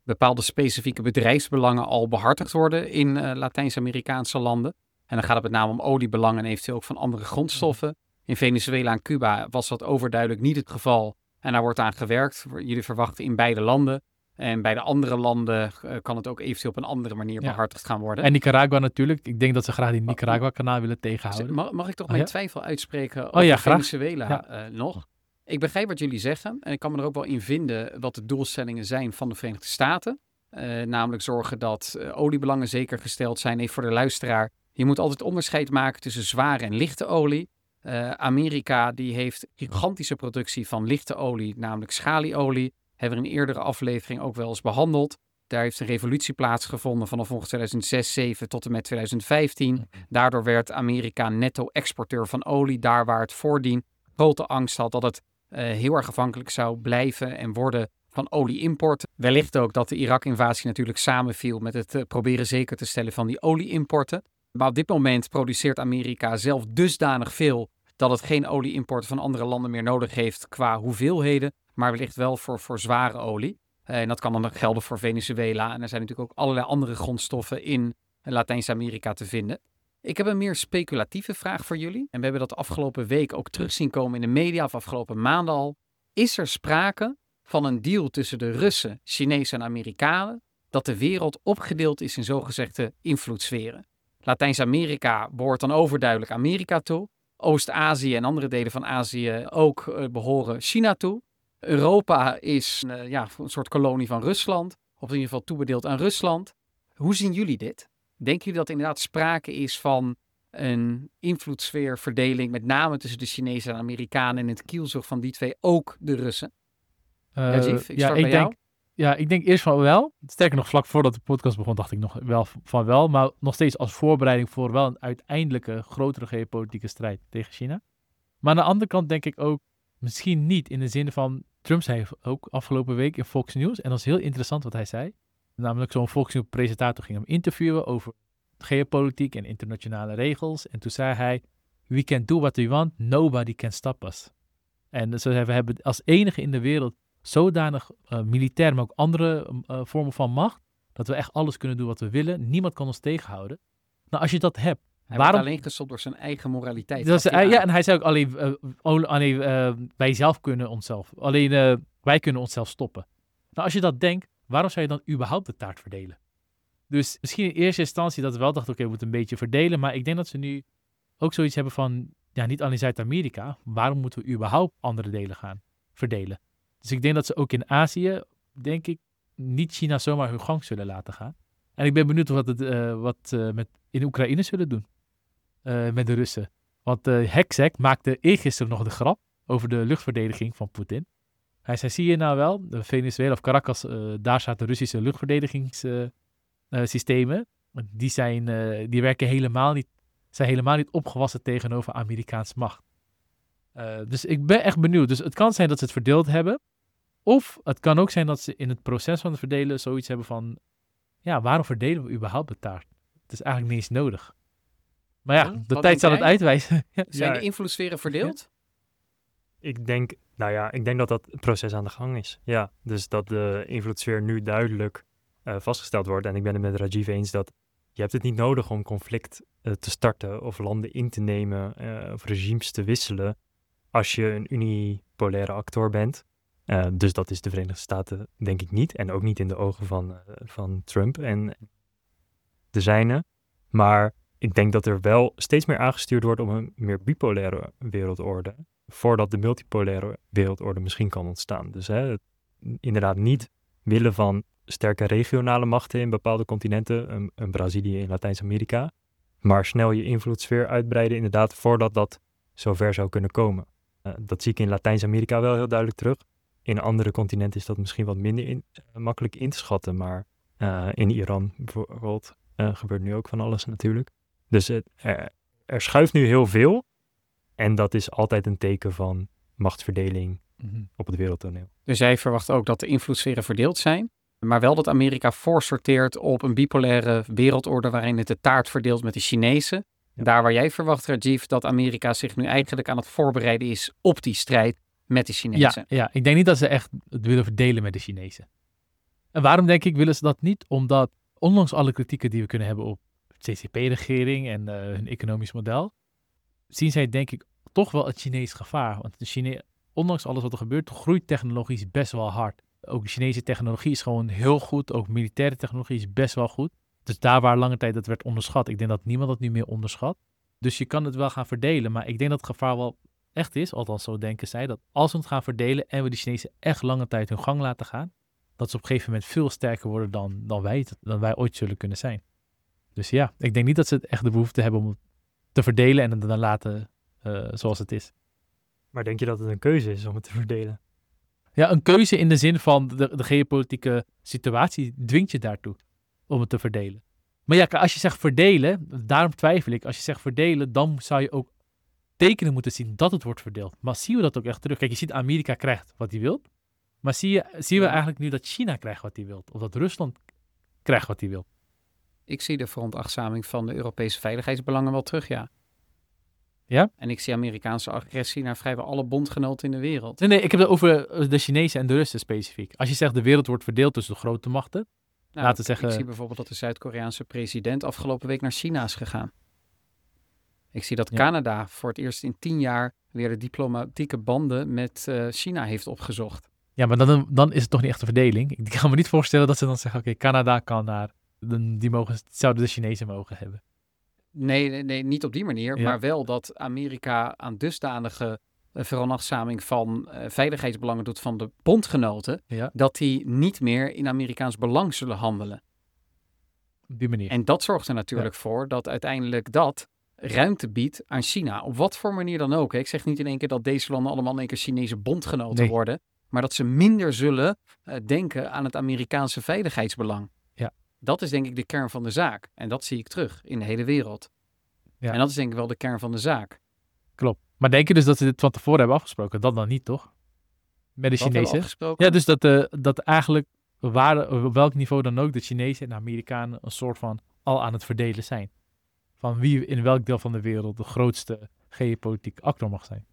bepaalde specifieke bedrijfsbelangen al behartigd worden in uh, Latijns-Amerikaanse landen. En dan gaat het met name om oliebelangen en eventueel ook van andere grondstoffen. In Venezuela en Cuba was dat overduidelijk niet het geval. En daar wordt aan gewerkt. Jullie verwachten in beide landen. En bij de andere landen uh, kan het ook eventueel op een andere manier Ja. behartigd gaan worden. En Nicaragua natuurlijk. Ik denk dat ze graag die Nicaragua-kanaal willen tegenhouden. Mag, mag ik toch Oh, mijn ja? twijfel uitspreken Oh over ja, graag. Venezuela Ja. uh, nog? Ik begrijp wat jullie zeggen. En ik kan me er ook wel in vinden wat de doelstellingen zijn van de Verenigde Staten. Uh, namelijk zorgen dat uh, oliebelangen zeker gesteld zijn. Even voor de luisteraar. Je moet altijd onderscheid maken tussen zware en lichte olie. Uh, Amerika die heeft gigantische productie van lichte olie, namelijk schalieolie. Hebben we in een eerdere aflevering ook wel eens behandeld. Daar heeft een revolutie plaatsgevonden vanaf ongeveer tweeduizend zes, zeven tot en met tweeduizend vijftien. Daardoor werd Amerika netto-exporteur van olie. Daar waar het voordien grote angst had dat het uh, heel erg afhankelijk zou blijven en worden van olie-import. Wellicht ook dat de Irak-invasie natuurlijk samenviel met het uh, proberen zeker te stellen van die olie-importen. Maar op dit moment produceert Amerika zelf dusdanig veel dat het geen olie-importen van andere landen meer nodig heeft qua hoeveelheden, maar wellicht wel voor, voor zware olie. Uh, en dat kan dan gelden voor Venezuela. En er zijn natuurlijk ook allerlei andere grondstoffen in Latijns-Amerika te vinden. Ik heb een meer speculatieve vraag voor jullie. En we hebben dat de afgelopen week ook terug zien komen in de media, of afgelopen maanden al. Is er sprake van een deal tussen de Russen, Chinezen en Amerikanen, dat de wereld opgedeeld is in zogezegde invloedssferen? Latijns-Amerika behoort dan overduidelijk Amerika toe. Oost-Azië en andere delen van Azië ook uh, behoren China toe. Europa is uh, ja, een soort kolonie van Rusland, of in ieder geval toebedeeld aan Rusland. Hoe zien jullie dit? Denken jullie dat er inderdaad sprake is van een invloedssfeerverdeling, met name tussen de Chinezen en Amerikanen en het kielzog van die twee ook de Russen? Uh, Rajiv, ik ja, start ik bij denk, jou. ja, ik denk eerst van wel. Sterker nog, vlak voordat de podcast begon dacht ik nog wel van wel. Maar nog steeds als voorbereiding voor wel een uiteindelijke grotere geopolitieke strijd tegen China. Maar aan de andere kant denk ik ook misschien niet in de zin van, Trump zei ook afgelopen week in Fox News, en dat is heel interessant wat hij zei. Namelijk zo'n Fox News presentator ging hem interviewen over geopolitiek en internationale regels. En toen zei hij, we can do what we want, nobody can stop us. En dus we hebben als enige in de wereld zodanig uh, militair, maar ook andere uh, vormen van macht, dat we echt alles kunnen doen wat we willen. Niemand kan ons tegenhouden. Nou, als je dat hebt, Hij waarom... wordt alleen gestopt door zijn eigen moraliteit. Dat is, gaf hij uh, ja, aan. en hij zei ook alleen, uh, oh, alleen uh, wij zelf kunnen onszelf, alleen uh, wij kunnen onszelf stoppen. Nou, als je dat denkt, waarom zou je dan überhaupt de taart verdelen? Dus misschien in eerste instantie dat we wel dachten, oké, okay, we moeten een beetje verdelen, maar ik denk dat ze nu ook zoiets hebben van, ja, niet alleen Zuid-Amerika, waarom moeten we überhaupt andere delen gaan verdelen? Dus ik denk dat ze ook in Azië, denk ik, niet China zomaar hun gang zullen laten gaan. En ik ben benieuwd wat het uh, wat, uh, met in Oekraïne zullen doen. Uh, met de Russen. Want uh, Hegsek maakte eergisteren nog de grap over de luchtverdediging van Poetin. Hij zei, zie je nou wel, de Venezuela of Caracas, uh, daar zaten Russische luchtverdedigingssystemen. Uh, uh, die, zijn, uh, die werken helemaal niet, zijn helemaal niet opgewassen tegenover Amerikaans macht. Uh, dus ik ben echt benieuwd. Dus het kan zijn dat ze het verdeeld hebben. Of het kan ook zijn dat ze in het proces van het verdelen zoiets hebben van, ja, waarom verdelen we überhaupt de taart? Het is eigenlijk niet eens nodig. Maar ja, Hm, de wat tijd zal denk het jij? uitwijzen. Zijn Ja. de invloedssferen verdeeld? Ik denk, nou ja, ik denk dat dat proces aan de gang is. Ja, dus dat de invloedssfeer nu duidelijk uh, vastgesteld wordt. En ik ben het met Rajiv eens dat je hebt het niet nodig om conflict uh, te starten of landen in te nemen uh, of regimes te wisselen als je een unipolaire actor bent. Uh, dus dat is de Verenigde Staten denk ik niet. En ook niet in de ogen van, uh, van Trump en de zijne. Maar ik denk dat er wel steeds meer aangestuurd wordt om een meer bipolaire wereldorde, voordat de multipolaire wereldorde misschien kan ontstaan. Dus hè, inderdaad niet willen van sterke regionale machten in bepaalde continenten, een, een Brazilië in Latijns-Amerika, maar snel je invloedssfeer uitbreiden inderdaad voordat dat zover zou kunnen komen. Uh, dat zie ik in Latijns-Amerika wel heel duidelijk terug. In andere continenten is dat misschien wat minder in, uh, makkelijk in te schatten, maar uh, in Iran bijvoorbeeld uh, gebeurt nu ook van alles natuurlijk. Dus het, er, er schuift nu heel veel en dat is altijd een teken van machtsverdeling Mm-hmm. op het wereldtoneel. Dus jij verwacht ook dat de invloedssferen verdeeld zijn, maar wel dat Amerika voorsorteert op een bipolaire wereldorde waarin het de taart verdeelt met de Chinezen. Ja. Daar waar jij verwacht, Rajiv, dat Amerika zich nu eigenlijk aan het voorbereiden is op die strijd met de Chinezen. Ja, ja, ik denk niet dat ze echt het willen verdelen met de Chinezen. En waarom denk ik willen ze dat niet? Omdat, ondanks alle kritieken die we kunnen hebben op de C C P-regering en uh, hun economisch model, zien zij denk ik toch wel het Chinees gevaar. Want de Chine- ondanks alles wat er gebeurt, groeit technologisch best wel hard. Ook de Chinese technologie is gewoon heel goed. Ook militaire technologie is best wel goed. Dus daar waar lange tijd dat werd onderschat, ik denk dat niemand dat nu meer onderschat. Dus je kan het wel gaan verdelen, maar ik denk dat het gevaar wel echt is, althans zo denken zij, dat als we het gaan verdelen en we de Chinezen echt lange tijd hun gang laten gaan, dat ze op een gegeven moment veel sterker worden dan, dan, wij, het, dan wij ooit zullen kunnen zijn. Dus ja, ik denk niet dat ze het echt de behoefte hebben om het te verdelen en het dan laten uh, zoals het is. Maar denk je dat het een keuze is om het te verdelen? Ja, een keuze in de zin van de, de geopolitieke situatie dwingt je daartoe om het te verdelen. Maar ja, als je zegt verdelen, daarom twijfel ik. Als je zegt verdelen, dan zou je ook tekenen moeten zien dat het wordt verdeeld. Maar zien we dat ook echt terug? Kijk, je ziet Amerika krijgt wat hij wil. Maar zie je, zien we eigenlijk nu dat China krijgt wat hij wil? Of dat Rusland krijgt wat hij wil? Ik zie de veronachtzaming van de Europese veiligheidsbelangen wel terug, ja. Ja? En ik zie Amerikaanse agressie naar vrijwel alle bondgenoten in de wereld. Nee, nee, ik heb het over de Chinezen en de Russen specifiek. Als je zegt de wereld wordt verdeeld tussen de grote machten. Nou, laten we zeggen... Ik zie bijvoorbeeld dat de Zuid-Koreaanse president afgelopen week naar China is gegaan. Ik zie dat Ja. Canada voor het eerst in tien jaar weer de diplomatieke banden met uh, China heeft opgezocht. Ja, maar dan, dan is het toch niet echt een verdeling. Ik kan me niet voorstellen dat ze dan zeggen, oké, okay, Canada kan naar, die mogen, zouden de Chinezen mogen hebben. Nee, nee, nee niet op die manier, Ja. maar wel dat Amerika aan dusdanige uh, veronachtzaming van uh, veiligheidsbelangen doet van de bondgenoten, Ja. dat die niet meer in Amerikaans belang zullen handelen. Op die manier. En dat zorgt er natuurlijk ja. voor dat uiteindelijk dat ruimte biedt aan China. Op wat voor manier dan ook. Hè. Ik zeg niet in één keer dat deze landen allemaal in één keer Chinese bondgenoten nee. worden, maar dat ze minder zullen uh, denken aan het Amerikaanse veiligheidsbelang. Ja. Dat is denk ik de kern van de zaak. En dat zie ik terug in de hele wereld. Ja. En dat is denk ik wel de kern van de zaak. Klopt. Maar denk je dus dat ze dit van tevoren hebben afgesproken? Dat dan niet, toch? Met de Chinezen? Ja, dus dat, uh, dat eigenlijk waar, op welk niveau dan ook de Chinezen en de Amerikanen een soort van al aan het verdelen zijn. Van wie in welk deel van de wereld de grootste geopolitieke actor mag zijn.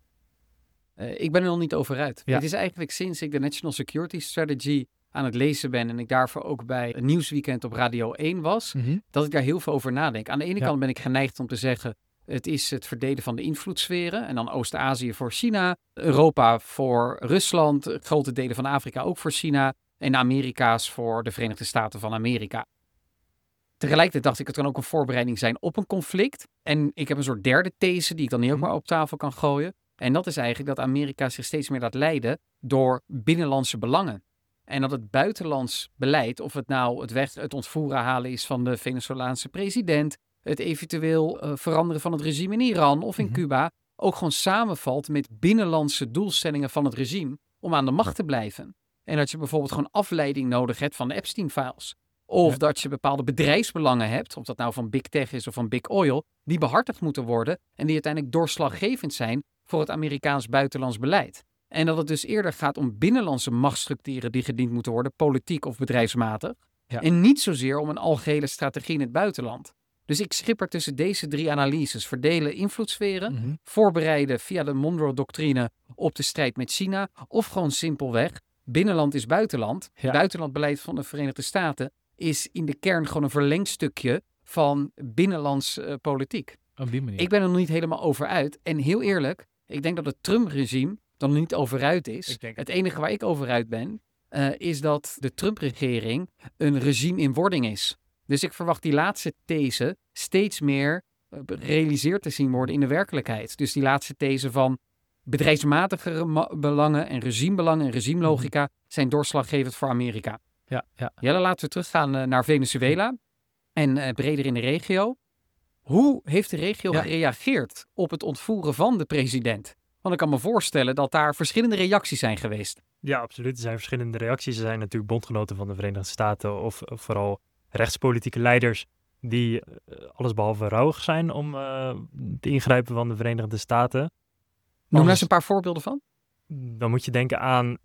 Uh, ik ben er nog niet over uit. Ja. Het is eigenlijk sinds ik de National Security Strategy aan het lezen ben en ik daarvoor ook bij een nieuwsweekend op Radio één was, mm-hmm. dat ik daar heel veel over nadenk. Aan de ene ja. kant ben ik geneigd om te zeggen, het is het verdelen van de invloedssferen en dan Oost-Azië voor China, Europa voor Rusland, grote delen van Afrika ook voor China en de Amerika's voor de Verenigde Staten van Amerika. Tegelijkertijd dacht ik, het kan ook een voorbereiding zijn op een conflict. En ik heb een soort derde these die ik dan niet ook maar op tafel kan gooien. En dat is eigenlijk dat Amerika zich steeds meer laat leiden door binnenlandse belangen. En dat het buitenlands beleid, of het nou het, weg, het ontvoeren halen is van de Venezolaanse president, het eventueel uh, veranderen van het regime in Iran of in mm-hmm. Cuba, ook gewoon samenvalt met binnenlandse doelstellingen van het regime om aan de macht te blijven. En dat je bijvoorbeeld gewoon afleiding nodig hebt van de Epstein-files. Of ja. dat je bepaalde bedrijfsbelangen hebt, of dat nou van Big Tech is of van Big Oil, die behartigd moeten worden en die uiteindelijk doorslaggevend zijn voor het Amerikaans buitenlands beleid. En dat het dus eerder gaat om binnenlandse machtsstructuren die gediend moeten worden, politiek of bedrijfsmatig. Ja. En niet zozeer om een algehele strategie in het buitenland. Dus ik schipper tussen deze drie analyses. Verdelen invloedssferen, mm-hmm. voorbereiden via de Monroe-doctrine op de strijd met China. Of gewoon simpelweg, binnenland is buitenland. Ja. Buitenlandbeleid van de Verenigde Staten is in de kern gewoon een verlengstukje van binnenlands uh, politiek. Op die manier. Ik ben er nog niet helemaal over uit. En heel eerlijk, ik denk dat het Trump-regime dan niet over uit is. Het enige waar ik over uit ben, uh, is dat de Trump-regering een regime in wording is. Dus ik verwacht die laatste these steeds meer uh, gerealiseerd te zien worden in de werkelijkheid. Dus die laatste these van bedrijfsmatige ma- belangen en regimebelangen en regimelogica mm-hmm. zijn doorslaggevend voor Amerika. Ja, ja. Jelle, laten we teruggaan uh, naar Venezuela en uh, breder in de regio. Hoe heeft de regio ja. gereageerd op het ontvoeren van de president? Want ik kan me voorstellen dat daar verschillende reacties zijn geweest. Ja, absoluut. Er zijn verschillende reacties. Er zijn natuurlijk bondgenoten van de Verenigde Staten of, of vooral rechtspolitieke leiders die uh, allesbehalve rouwig zijn om uh, te ingrijpen van de Verenigde Staten. Noem daar eens een paar voorbeelden van. Dan moet je denken aan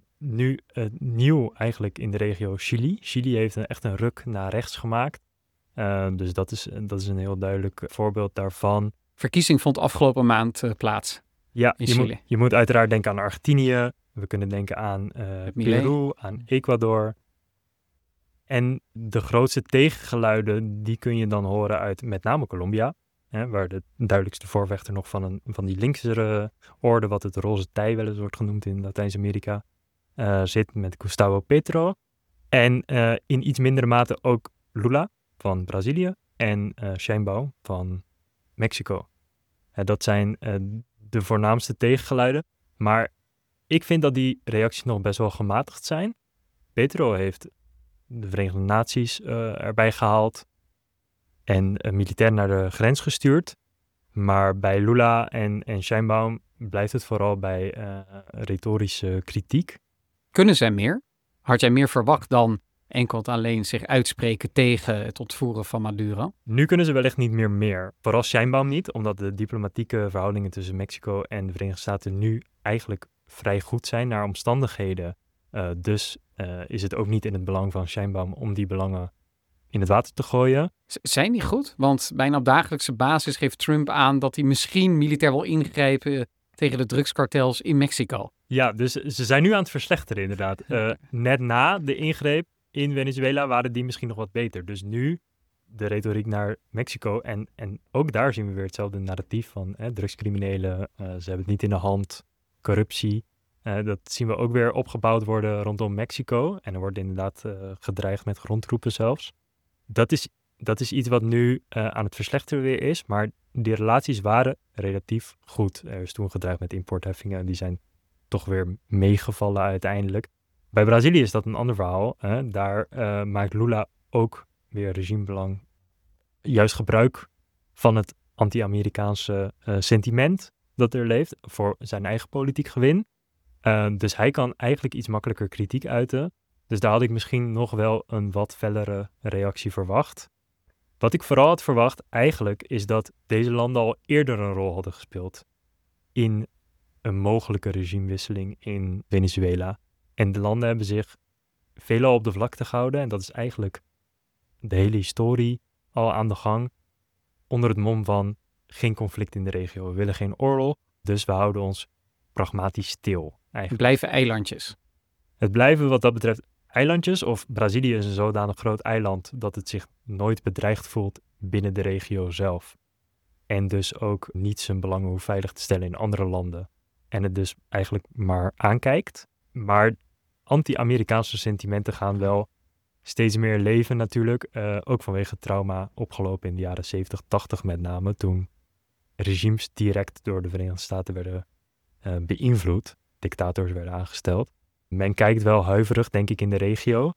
nu uh, nieuw eigenlijk in de regio Chili. Chili heeft een, echt een ruk naar rechts gemaakt. Uh, dus dat is, dat is een heel duidelijk voorbeeld daarvan. Verkiezing vond afgelopen maand uh, plaats. Ja, je moet, je moet uiteraard denken aan Argentinië. We kunnen denken aan uh, Peru, aan Ecuador. En de grootste tegengeluiden, die kun je dan horen uit met name Colombia. Hè, waar de duidelijkste voorvechter nog van, een, van die linksere orde, wat het roze tij wel eens wordt genoemd in Latijns-Amerika, uh, zit met Gustavo Petro. En uh, in iets mindere mate ook Lula van Brazilië en uh, Sheinbaum van Mexico. Uh, dat zijn uh, de voornaamste tegengeluiden. Maar ik vind dat die reacties nog best wel gematigd zijn. Petro heeft de Verenigde Naties uh, erbij gehaald en uh, militair naar de grens gestuurd. Maar bij Lula en, en Sheinbaum blijft het vooral bij uh, retorische kritiek. Kunnen zij meer? Had jij meer verwacht dan enkel alleen zich uitspreken tegen het ontvoeren van Maduro? Nu kunnen ze wellicht niet meer meer. Vooral Sheinbaum niet, omdat de diplomatieke verhoudingen tussen Mexico en de Verenigde Staten nu eigenlijk vrij goed zijn naar omstandigheden. Uh, dus uh, is het ook niet in het belang van Sheinbaum om die belangen in het water te gooien. Z- zijn die goed? Want bijna op dagelijkse basis geeft Trump aan dat hij misschien militair wil ingrijpen tegen de drugskartels in Mexico. Ja, dus ze zijn nu aan het verslechteren inderdaad. Uh, net na de ingreep in Venezuela waren die misschien nog wat beter. Dus nu de retoriek naar Mexico en, en ook daar zien we weer hetzelfde narratief van hè, drugscriminelen, uh, ze hebben het niet in de hand, corruptie. Uh, dat zien we ook weer opgebouwd worden rondom Mexico. En er wordt inderdaad uh, gedreigd met grondtroepen zelfs. Dat is, dat is iets wat nu uh, aan het verslechteren weer is. Maar die relaties waren relatief goed. Er is toen gedreigd met importheffingen. Die zijn toch weer meegevallen uiteindelijk. Bij Brazilië is dat een ander verhaal. Hè? Daar uh, maakt Lula ook weer regimebelang juist gebruik van het anti-Amerikaanse uh, sentiment dat er leeft voor zijn eigen politiek gewin. Uh, dus hij kan eigenlijk iets makkelijker kritiek uiten. Dus daar had ik misschien nog wel een wat fellere reactie verwacht. Wat ik vooral had verwacht eigenlijk is dat deze landen al eerder een rol hadden gespeeld in een mogelijke regimewisseling in Venezuela. En de landen hebben zich veelal op de vlakte gehouden. En dat is eigenlijk de hele historie al aan de gang. Onder het mom van geen conflict in de regio. We willen geen oorlog, dus we houden ons pragmatisch stil. Eigenlijk. Het blijven eilandjes. Het blijven wat dat betreft eilandjes. Of Brazilië is een zodanig groot eiland dat het zich nooit bedreigd voelt binnen de regio zelf. En dus ook niet zijn belangen hoeft veilig te stellen in andere landen. En het dus eigenlijk maar aankijkt. Maar anti-Amerikaanse sentimenten gaan wel steeds meer leven natuurlijk. Uh, ook vanwege trauma opgelopen in de jaren zeventig, tachtig met name. Toen regimes direct door de Verenigde Staten werden uh, beïnvloed. Dictators werden aangesteld. Men kijkt wel huiverig, denk ik, in de regio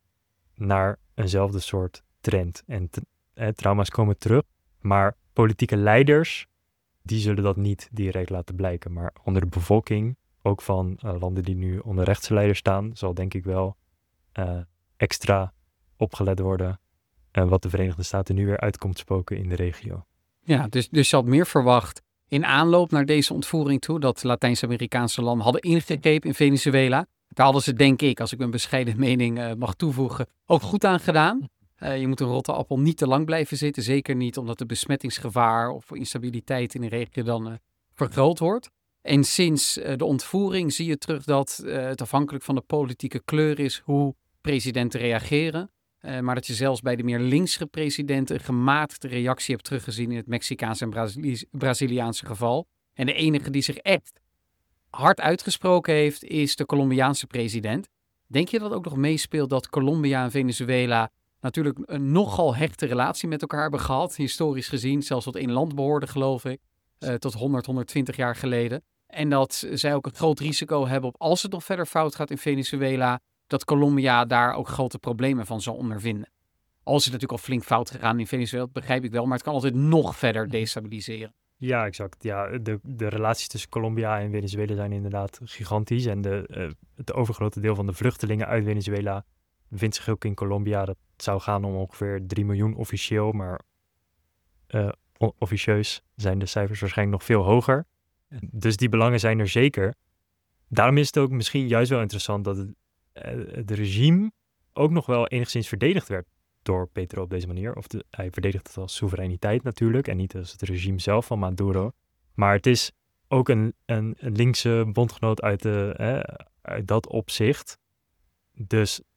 naar eenzelfde soort trend. En t- eh, trauma's komen terug, maar politieke leiders, die zullen dat niet direct laten blijken. Maar onder de bevolking, ook van uh, landen die nu onder rechtse leiders staan, zal denk ik wel uh, extra opgelet worden uh, wat de Verenigde Staten nu weer uitkomt spoken in de regio. Ja, dus, dus je had meer verwacht in aanloop naar deze ontvoering toe, dat Latijns-Amerikaanse landen hadden ingegrepen in Venezuela. Daar hadden ze, denk ik, als ik mijn bescheiden mening uh, mag toevoegen, ook goed aan gedaan. Uh, je moet een rotte appel niet te lang blijven zitten. Zeker niet omdat de besmettingsgevaar of instabiliteit in de regio dan uh, vergroot wordt. En sinds uh, de ontvoering zie je terug dat uh, het afhankelijk van de politieke kleur is hoe presidenten reageren. Uh, maar dat je zelfs bij de meer linkse presidenten een gematigde reactie hebt teruggezien in het Mexicaanse en Brazili- Braziliaanse geval. En de enige die zich echt hard uitgesproken heeft, is de Colombiaanse president. Denk je dat ook nog meespeelt dat Colombia en Venezuela natuurlijk een nogal hechte relatie met elkaar hebben gehad, historisch gezien, zelfs tot één land behoorde, geloof ik, uh, tot honderd, honderdtwintig jaar geleden. En dat zij ook een groot risico hebben op, als het nog verder fout gaat in Venezuela, dat Colombia daar ook grote problemen van zal ondervinden. Al is het natuurlijk al flink fout gegaan in Venezuela, dat begrijp ik wel, maar het kan altijd nog verder destabiliseren. Ja, exact. Ja, de, de relaties tussen Colombia en Venezuela zijn inderdaad gigantisch. En de, uh, het overgrote deel van de vluchtelingen uit Venezuela bevindt zich ook in Colombia. Dat zou gaan om ongeveer drie miljoen officieel, maar uh, o- officieus zijn de cijfers waarschijnlijk nog veel hoger. Dus die belangen zijn er zeker. Daarom is het ook misschien juist wel interessant dat het, uh, het regime ook nog wel enigszins verdedigd werd door Petro op deze manier. Of de, hij verdedigt het als soevereiniteit natuurlijk en niet als het regime zelf van Maduro. Maar het is ook een, een, een linkse bondgenoot uit, de, eh, uit dat opzicht. Dus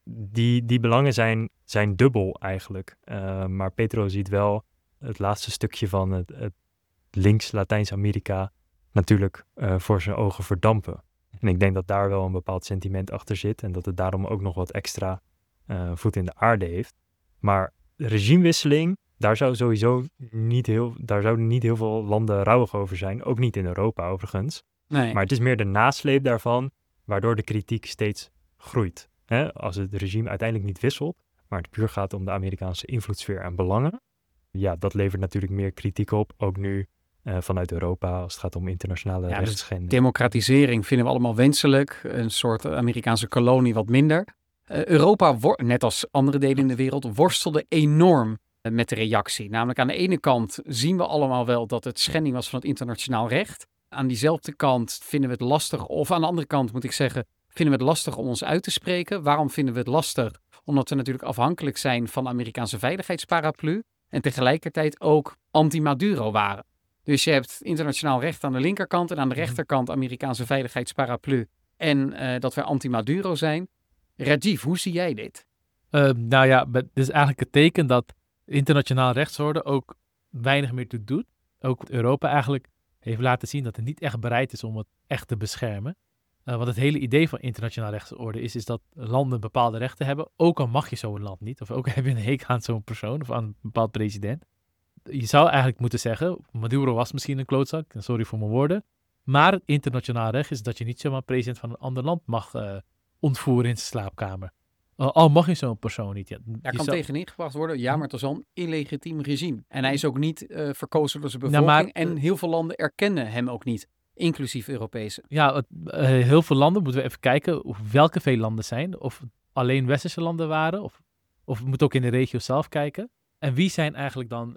die, die belangen zijn, zijn dubbel eigenlijk. Uh, maar Petro ziet wel het laatste stukje van het, het links Latijns-Amerika natuurlijk uh, voor zijn ogen verdampen. En ik denk dat daar wel een bepaald sentiment achter zit en dat het daarom ook nog wat extra uh, voet in de aarde heeft. Maar de regimewisseling, daar zou sowieso niet heel, daar zouden niet heel veel landen rouwig over zijn. Ook niet in Europa overigens. Nee. Maar het is meer de nasleep daarvan, waardoor de kritiek steeds groeit. Hè? Als het regime uiteindelijk niet wisselt, maar het puur gaat om de Amerikaanse invloedssfeer en belangen. Ja, dat levert natuurlijk meer kritiek op, ook nu uh, vanuit Europa als het gaat om internationale ja, rechtsschending. Dus democratisering vinden we allemaal wenselijk. Een soort Amerikaanse kolonie wat minder. Uh, Europa, wor- net als andere delen in de wereld, worstelde enorm uh, met de reactie. Namelijk aan de ene kant zien we allemaal wel dat het schending was van het internationaal recht. Aan diezelfde kant vinden we het lastig, of aan de andere kant moet ik zeggen, vinden we het lastig om ons uit te spreken. Waarom vinden we het lastig? Omdat we natuurlijk afhankelijk zijn van de Amerikaanse veiligheidsparaplu en tegelijkertijd ook anti-Maduro waren. Dus je hebt internationaal recht aan de linkerkant en aan de rechterkant Amerikaanse veiligheidsparaplu en uh, dat we anti-Maduro zijn. Rajiv, hoe zie jij dit? Uh, nou ja, dit is eigenlijk het teken dat internationaal rechtsorde ook weinig meer toe doet. Ook Europa eigenlijk heeft laten zien dat het niet echt bereid is om het echt te beschermen. Uh, want het hele idee van internationaal rechtsorde is, is dat landen bepaalde rechten hebben, ook al mag je zo'n land niet. Of ook heb je een hekel aan zo'n persoon of aan een bepaald president. Je zou eigenlijk moeten zeggen, Maduro was misschien een klootzak, sorry voor mijn woorden. Maar het internationaal recht is dat je niet zomaar president van een ander land mag uh, ontvoeren in zijn slaapkamer. Uh, al mag je zo'n persoon niet. Ja, Daar kan zou... tegen ingebracht worden, ja, maar het is al een illegitiem regime. En hij is ook niet uh, verkozen door zijn bevolking. Nou, maar, en heel veel landen erkennen hem ook niet, inclusief Europese. Ja, het, uh, heel veel landen, moeten we even kijken welke veel landen zijn. Of het alleen westerse landen waren, of, of we moeten ook in de regio zelf kijken. En wie zijn eigenlijk dan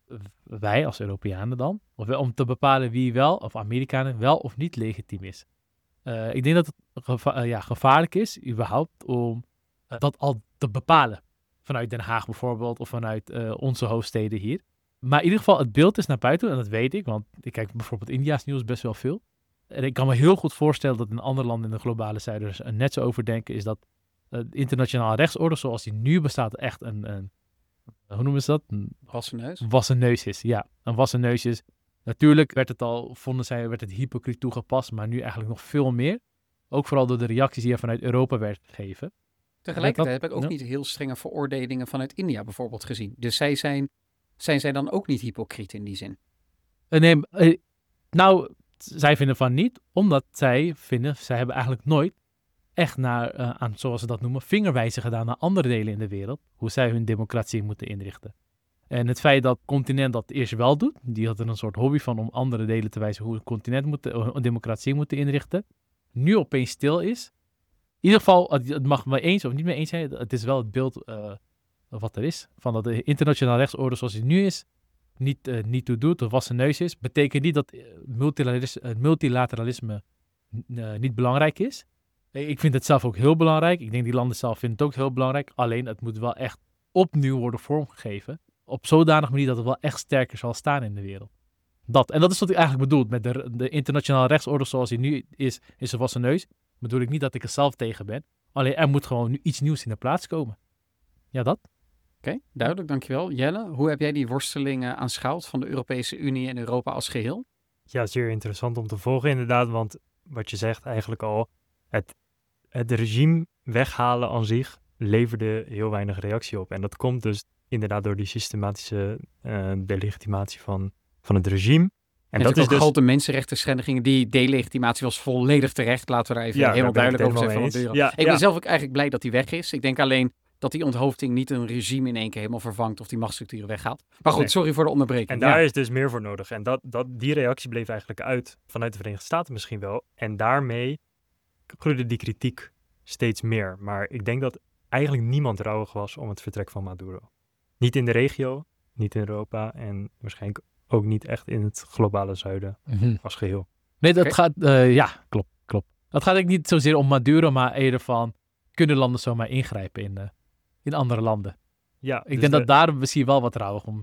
wij als Europeanen dan? Of om te bepalen wie wel, of Amerikanen, wel of niet legitiem is. Uh, ik denk dat het geva- uh, ja, gevaarlijk is, überhaupt, om uh, dat al te bepalen. Vanuit Den Haag bijvoorbeeld, of vanuit uh, onze hoofdsteden hier. Maar in ieder geval, het beeld is naar buiten, en dat weet ik, want ik kijk bijvoorbeeld India's nieuws best wel veel. En ik kan me heel goed voorstellen dat in andere landen in de globale zuiden er net zo over denken, is dat uh, de internationale rechtsorde, zoals die nu bestaat, echt een, een hoe noemen ze dat? Een wassen neus? wassen neus is, ja. Een wassen neus is. Natuurlijk werd het al, vonden zij, werd het hypocriet toegepast, maar nu eigenlijk nog veel meer. Ook vooral door de reacties die er vanuit Europa werd gegeven. Tegelijkertijd heb ik ook ja. niet heel strenge veroordelingen vanuit India bijvoorbeeld gezien. Dus zij zijn, zijn zij dan ook niet hypocriet in die zin? Uh, nee, uh, nou, zij vinden van niet, omdat zij vinden, zij hebben eigenlijk nooit echt naar, uh, aan, zoals ze dat noemen, vingerwijzen gedaan naar andere delen in de wereld, hoe zij hun democratie moeten inrichten. En het feit dat het continent dat eerst wel doet, die had er een soort hobby van om andere delen te wijzen hoe het continent moet, uh, democratie moeten inrichten, nu opeens stil is. In ieder geval, het, het mag me eens of niet mee eens zijn, het is wel het beeld uh, wat er is, van dat de internationale rechtsorde zoals die nu is, niet, uh, niet toe doet, of wassen neus is, betekent niet dat multilateralisme, uh, multilateralisme uh, niet belangrijk is. Ik vind het zelf ook heel belangrijk. Ik denk die landen zelf vinden het ook heel belangrijk. Alleen het moet wel echt opnieuw worden vormgegeven. Op zodanige manier dat het wel echt sterker zal staan in de wereld. Dat. En dat is wat ik eigenlijk bedoel. Met de, de internationale rechtsorde zoals die nu is, is een wassen neus. Bedoel ik niet dat ik er zelf tegen ben. Alleen er moet gewoon nu iets nieuws in de plaats komen. Ja, dat. Oké, okay, duidelijk. Dankjewel. Jelle, hoe heb jij die worstelingen aanschouwd van de Europese Unie en Europa als geheel? Ja, zeer interessant om te volgen inderdaad. Want wat je zegt eigenlijk al, het Het regime weghalen aan zich leverde heel weinig reactie op. En dat komt dus inderdaad door die systematische uh, delegitimatie van, van het regime. En, en dat is ook dus grote mensenrechten schendingen. Die delegitimatie was volledig terecht. Laten we daar even ja, helemaal duidelijk over zeggen. Van Maduro. Ja, ik ben ja. zelf ook eigenlijk blij dat hij weg is. Ik denk alleen dat die onthoofding niet een regime in één keer helemaal vervangt of die machtsstructuren weggaat. Maar goed, nee. sorry voor de onderbreking. En daar ja. is dus meer voor nodig. En dat, dat, die reactie bleef eigenlijk uit vanuit de Verenigde Staten misschien wel. En daarmee groeide die kritiek steeds meer. Maar ik denk dat eigenlijk niemand rouwig was om het vertrek van Maduro. Niet in de regio, niet in Europa en waarschijnlijk ook niet echt in het globale zuiden mm-hmm. als geheel. Nee, dat okay. gaat... Uh, ja, klopt, klopt. Dat gaat niet zozeer om Maduro, maar eerder van... kunnen landen zomaar ingrijpen in, uh, in andere landen? Ja, ik dus denk de... dat daar misschien wel wat rouwig om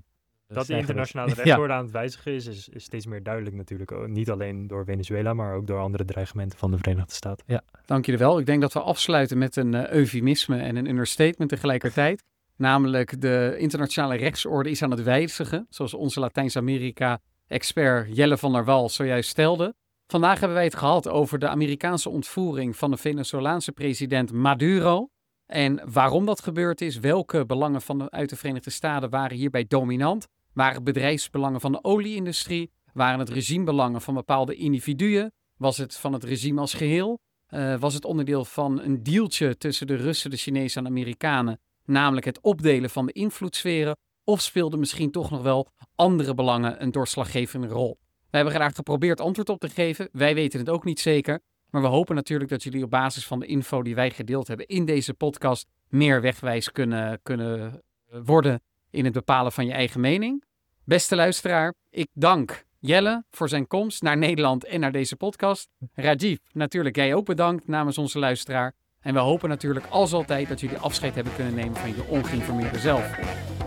Dat de zeggen. internationale Ja. rechtsorde aan het wijzigen is, is, is steeds meer duidelijk natuurlijk. Ook niet alleen door Venezuela, maar ook door andere dreigementen van de Verenigde Staten. Dank jullie wel. Ik denk dat we afsluiten met een uh, eufemisme en een understatement tegelijkertijd. Namelijk de internationale rechtsorde is aan het wijzigen, zoals onze Latijns-Amerika-expert Jelle van der Wal zojuist stelde. Vandaag hebben wij het gehad over de Amerikaanse ontvoering van de Venezolaanse president Maduro. En waarom dat gebeurd is, welke belangen van de, uit de Verenigde Staten waren hierbij dominant. Waren het bedrijfsbelangen van de olie-industrie? Waren het regimebelangen van bepaalde individuen? Was het van het regime als geheel? Uh, was het onderdeel van een dealtje tussen de Russen, de Chinezen en de Amerikanen? Namelijk het opdelen van de invloedssferen? Of speelden misschien toch nog wel andere belangen een doorslaggevende rol? Wij hebben graag geprobeerd antwoord op te geven. Wij weten het ook niet zeker. Maar we hopen natuurlijk dat jullie op basis van de info die wij gedeeld hebben in deze podcast meer wegwijs kunnen, kunnen worden in het bepalen van je eigen mening. Beste luisteraar, ik dank Jelle voor zijn komst naar Nederland en naar deze podcast. Rajiv, natuurlijk jij ook bedankt namens onze luisteraar. En we hopen natuurlijk als altijd dat jullie afscheid hebben kunnen nemen van je ongeïnformeerde zelf.